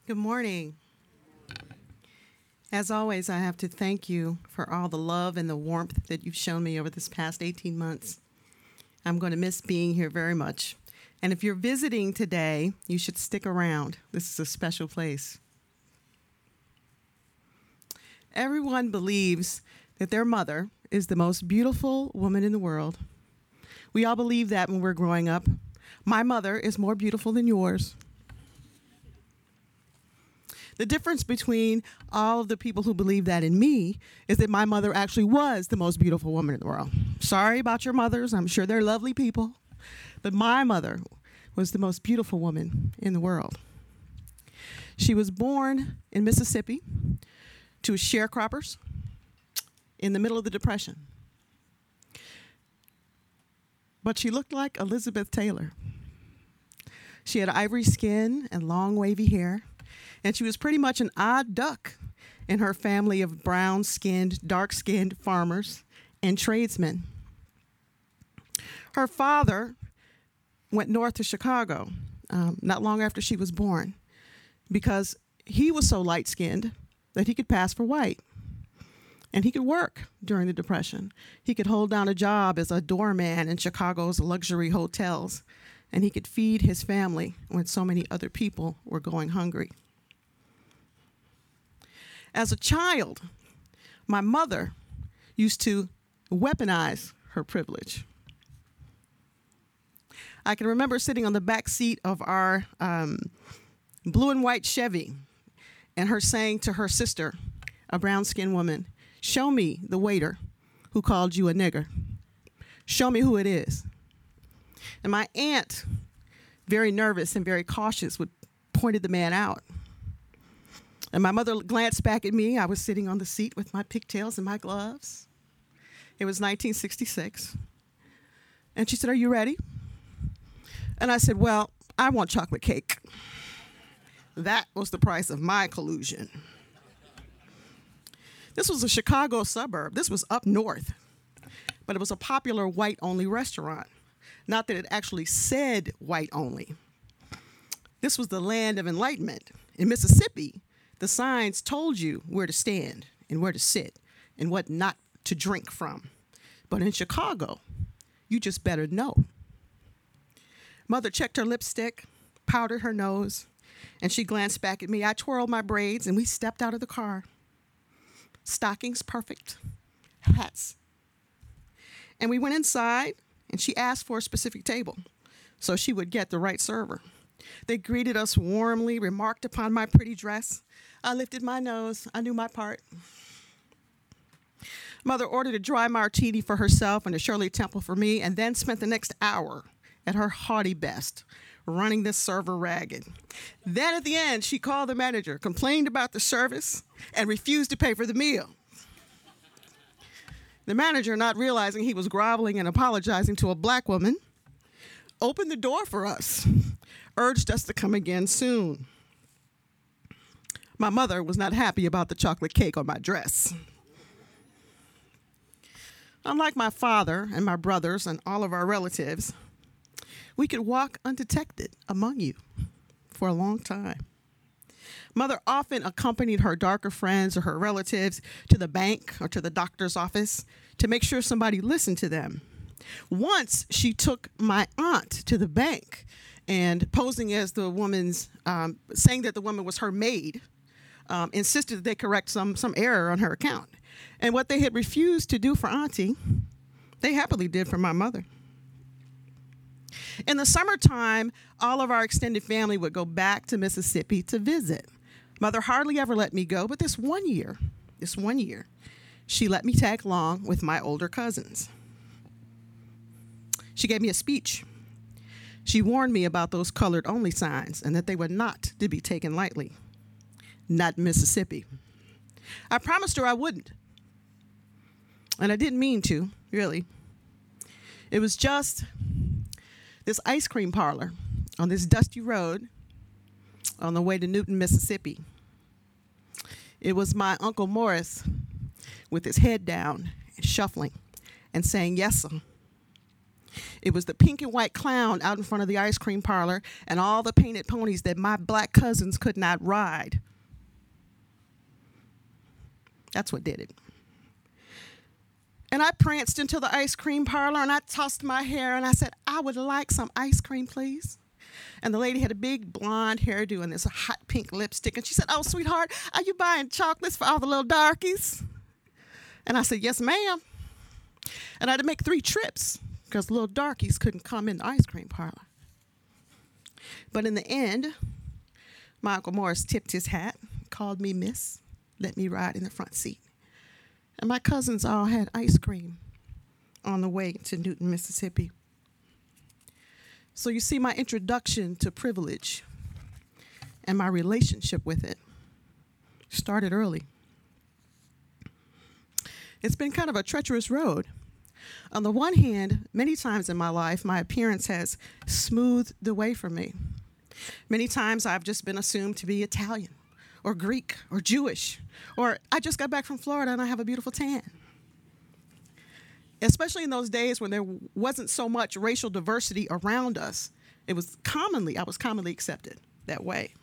Good morning. As always, I have to thank you for all the love and the warmth that you've shown me over this past 18 months. I'm going to miss being here very much. And if you're visiting today, you should stick around. This is a special place. Everyone believes that their mother is the most beautiful woman in the world. We all believe that when we're growing up. My mother is more beautiful than yours. The difference between all of the people who believe that in me is that my mother actually was the most beautiful woman in the world. Sorry about your mothers. I'm sure they're lovely people. But my mother was the most beautiful woman in the world. She was born in Mississippi to sharecroppers in the middle of the Depression. But she looked like Elizabeth Taylor. She had ivory skin and long wavy hair. And she was pretty much an odd duck in her family of brown-skinned, dark-skinned farmers and tradesmen. Her father went north to Chicago not long after she was born because he was so light-skinned that he could pass for white. And he could work during the Depression. He could hold down a job as a doorman in Chicago's luxury hotels. And he could feed his family when so many other people were going hungry. As a child, my mother used to weaponize her privilege. I can remember sitting on the back seat of our blue and white Chevy and her saying to her sister, a brown-skinned woman, "Show me the waiter who called you a nigger. Show me who it is." And my aunt, very nervous and very cautious, pointed the man out. And my mother glanced back at me. I was sitting on the seat with my pigtails and my gloves. It was 1966. And she said, "Are you ready?" And I said, "Well, I want chocolate cake." That was the price of my collusion. This was a Chicago suburb. This was up north. But it was a popular white-only restaurant. Not that it actually said white only. This was the land of enlightenment. In Mississippi, the signs told you where to stand and where to sit and what not to drink from. But in Chicago, you just better know. Mother checked her lipstick, powdered her nose, and she glanced back at me. I twirled my braids, and we stepped out of the car. Stockings perfect, hats. And we went inside, and she asked for a specific table so she would get the right server. They greeted us warmly, remarked upon my pretty dress. I lifted my nose. I knew my part. Mother ordered a dry martini for herself and a Shirley Temple for me, and then spent the next hour at her haughty best, running this server ragged. Then at the end, she called the manager, complained about the service, and refused to pay for the meal. The manager, not realizing he was groveling and apologizing to a black woman, opened the door for us, urged us to come again soon. My mother was not happy about the chocolate cake on my dress. Unlike my father and my brothers and all of our relatives, we could walk undetected among you for a long time. Mother often accompanied her darker friends or her relatives to the bank or to the doctor's office to make sure somebody listened to them. Once she took my aunt to the bank and posing as the woman's, saying that the woman was her maid, insisted that they correct some error on her account. And what they had refused to do for Auntie, they happily did for my mother. In the summertime, all of our extended family would go back to Mississippi to visit. Mother hardly ever let me go, but this one year, she let me tag along with my older cousins. She gave me a speech. She warned me about those colored-only signs and that they were not to be taken lightly. Not Mississippi. I promised her I wouldn't. And I didn't mean to, really. It was just this ice cream parlor on this dusty road on the way to Newton, Mississippi. It was my Uncle Morris with his head down and shuffling and saying, "Yes, sir." It was the pink and white clown out in front of the ice cream parlor and all the painted ponies that my black cousins could not ride. That's what did it. And I pranced into the ice cream parlor and I tossed my hair and I said, I would like some ice cream, please. And the lady had a big blonde hairdo and this hot pink lipstick. And she said, oh, sweetheart, are you buying chocolates for all the little darkies? And I said, yes, ma'am. And I had to make 3 trips because little darkies couldn't come in the ice cream parlor. But in the end, my Uncle Morris tipped his hat, called me miss, let me ride in the front seat. And my cousins all had ice cream on the way to Newton, Mississippi. So you see, my introduction to privilege and my relationship with it started early. It's been kind of a treacherous road. On the one hand, many times in my life, my appearance has smoothed the way for me. Many times I've just been assumed to be Italian or Greek or Jewish, or I just got back from Florida and I have a beautiful tan. Especially in those days when there wasn't so much racial diversity around us, I was commonly accepted that way.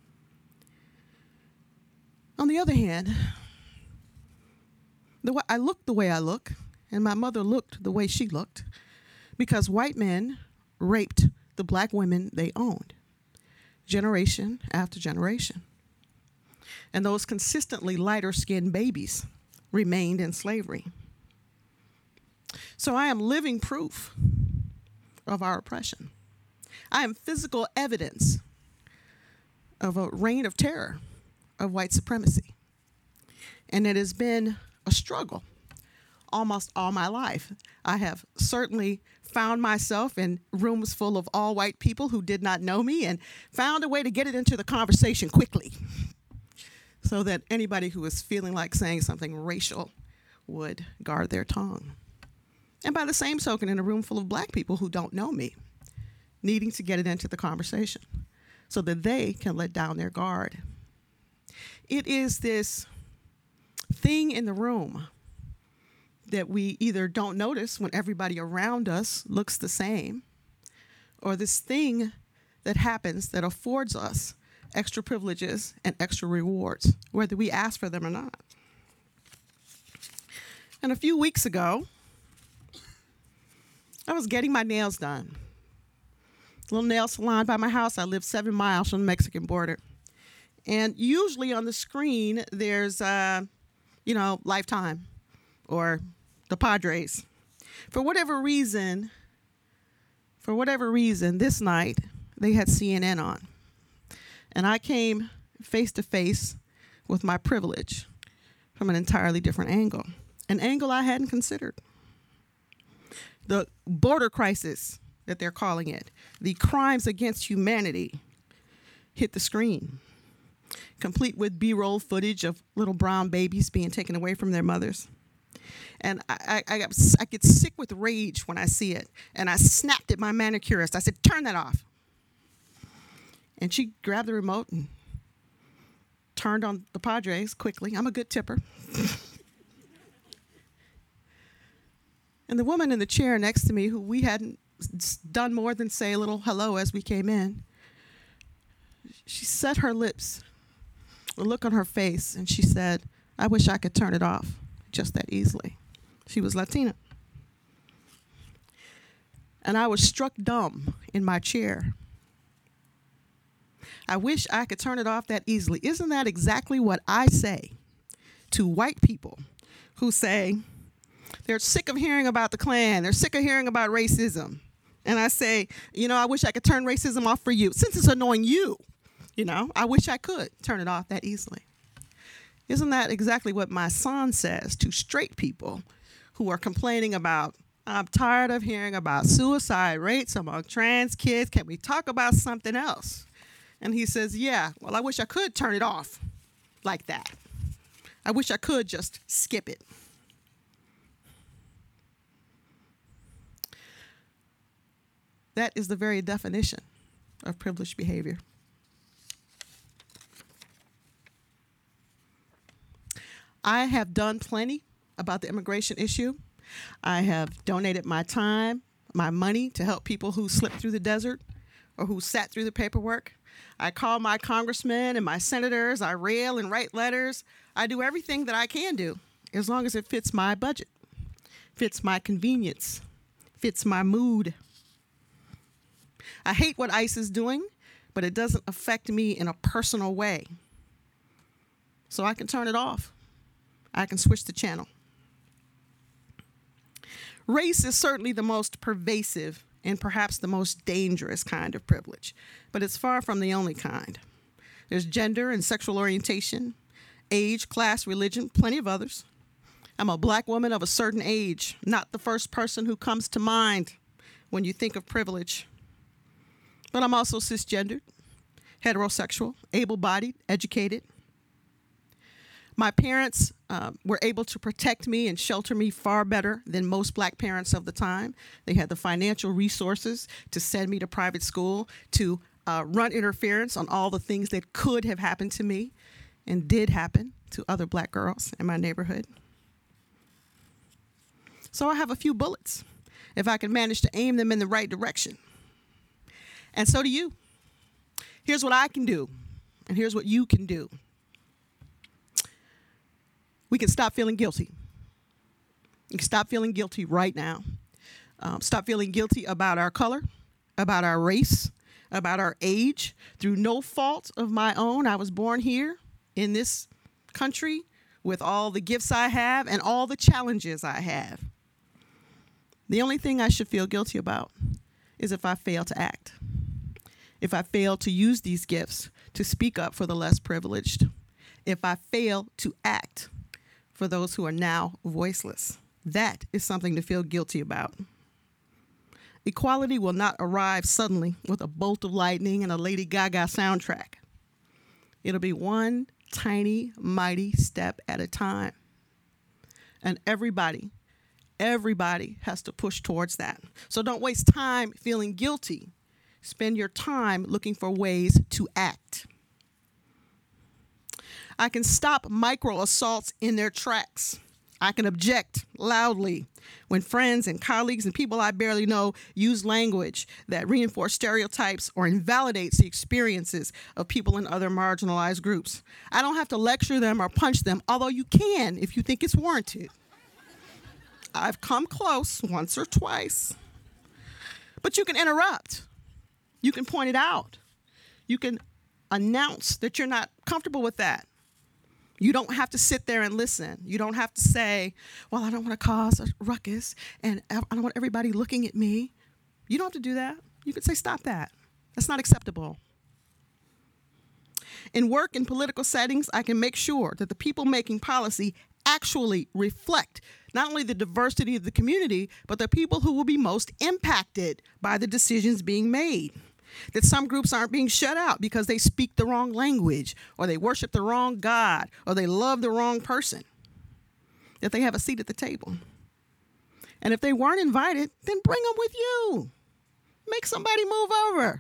On the other hand, I look the way I look, and my mother looked the way she looked, because white men raped the black women they owned, generation after generation. And those consistently lighter-skinned babies remained in slavery. So I am living proof of our oppression. I am physical evidence of a reign of terror of white supremacy. And it has been a struggle almost all my life. I have certainly found myself in rooms full of all white people who did not know me and found a way to get it into the conversation quickly so that anybody who was feeling like saying something racial would guard their tongue. And by the same token, in a room full of black people who don't know me, needing to get it into the conversation so that they can let down their guard. It is this thing in the room that we either don't notice when everybody around us looks the same, or this thing that happens that affords us extra privileges and extra rewards, whether we ask for them or not. And a few weeks ago, I was getting my nails done. A little nail salon by my house. I live 7 miles from the Mexican border. And usually on the screen, there's, Lifetime or the Padres. For whatever reason, this night, they had CNN on. And I came face to face with my privilege from an entirely different angle, an angle I hadn't considered. The border crisis that they're calling it, the crimes against humanity, hit the screen, complete with B-roll footage of little brown babies being taken away from their mothers. And I get sick with rage when I see it. And I snapped at my manicurist. I said, turn that off. And she grabbed the remote and turned on the Padres quickly. I'm a good tipper. And the woman in the chair next to me, who we hadn't done more than say a little hello as we came in, she set her lips, a look on her face, and she said, I wish I could turn it off just that easily. She was Latina. And I was struck dumb in my chair. I wish I could turn it off that easily. Isn't that exactly what I say to white people who say, they're sick of hearing about the Klan. They're sick of hearing about racism. And I say, I wish I could turn racism off for you. Since it's annoying you, I wish I could turn it off that easily. Isn't that exactly what my son says to straight people who are complaining about, I'm tired of hearing about suicide rates among trans kids. Can we talk about something else? And he says, yeah, well, I wish I could turn it off like that. I wish I could just skip it. That is the very definition of privileged behavior. I have done plenty about the immigration issue. I have donated my time my money to help people who slipped through the desert or who sat through the paperwork. I call my congressmen and my senators. I rail and write letters. I do everything that I can do as long as it fits my budget, fits my convenience, fits my mood. I hate what ICE is doing, but it doesn't affect me in a personal way. So I can turn it off. I can switch the channel. Race is certainly the most pervasive and perhaps the most dangerous kind of privilege, but it's far from the only kind. There's gender and sexual orientation, age, class, religion, plenty of others. I'm a black woman of a certain age, not the first person who comes to mind when you think of privilege. But I'm also cisgendered, heterosexual, able-bodied, educated. My parents were able to protect me and shelter me far better than most black parents of the time. They had the financial resources to send me to private school, to run interference on all the things that could have happened to me and did happen to other black girls in my neighborhood. So I have a few bullets if I can manage to aim them in the right direction. And so do you. Here's what I can do, and here's what you can do. We can stop feeling guilty. You can stop feeling guilty right now. Stop feeling guilty about our color, about our race, about our age. Through no fault of my own, I was born here in this country with all the gifts I have and all the challenges I have. The only thing I should feel guilty about is if I fail to act, if I fail to use these gifts to speak up for the less privileged, if I fail to act for those who are now voiceless. That is something to feel guilty about. Equality will not arrive suddenly with a bolt of lightning and a Lady Gaga soundtrack. It'll be one tiny, mighty step at a time. And everybody has to push towards that. So don't waste time feeling guilty. Spend your time looking for ways to act. I can stop micro assaults in their tracks. I can object loudly when friends and colleagues and people I barely know use language that reinforce stereotypes or invalidates the experiences of people in other marginalized groups. I don't have to lecture them or punch them, although you can if you think it's warranted. I've come close once or twice. But you can interrupt. You can point it out. You can announce that you're not comfortable with that. You don't have to sit there and listen. You don't have to say, well, I don't want to cause a ruckus and I don't want everybody looking at me. You don't have to do that. You can say, stop that. That's not acceptable. In work and political settings, I can make sure that the people making policy actually reflect not only the diversity of the community, but the people who will be most impacted by the decisions being made. That some groups aren't being shut out because they speak the wrong language, or they worship the wrong God, or they love the wrong person. That they have a seat at the table. And if they weren't invited, then bring them with you. Make somebody move over.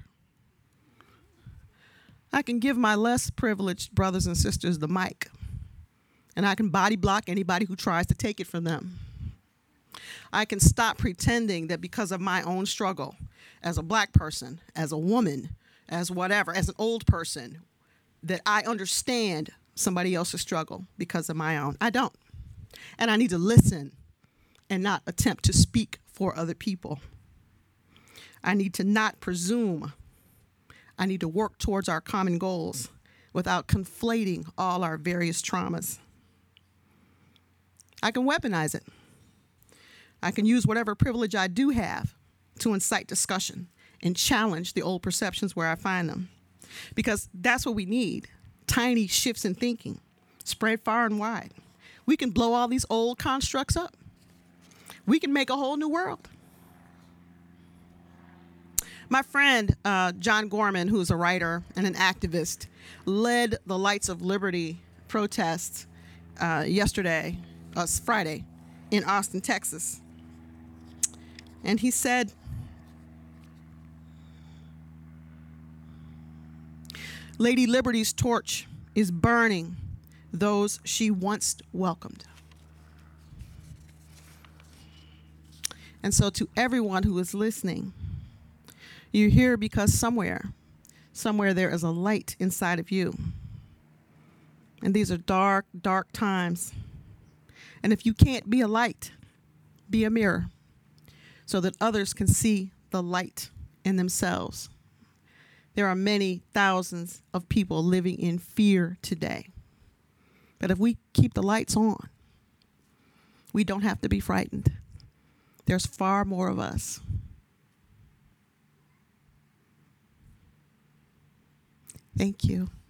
I can give my less privileged brothers and sisters the mic, and I can body block anybody who tries to take it from them. I can stop pretending that because of my own struggle as a black person, as a woman, as whatever, as an old person, that I understand somebody else's struggle because of my own. I don't. And I need to listen and not attempt to speak for other people. I need to not presume. I need to work towards our common goals without conflating all our various traumas. I can weaponize it. I can use whatever privilege I do have to incite discussion and challenge the old perceptions where I find them. Because that's what we need, tiny shifts in thinking, spread far and wide. We can blow all these old constructs up. We can make a whole new world. My friend, John Gorman, who's a writer and an activist, led the Lights of Liberty protests Friday, in Austin, Texas. And he said, Lady Liberty's torch is burning those she once welcomed. And so to everyone who is listening, you're here because somewhere there is a light inside of you. And these are dark, dark times. And if you can't be a light, be a mirror so that others can see the light in themselves. There are many thousands of people living in fear today. But if we keep the lights on, we don't have to be frightened. There's far more of us. Thank you.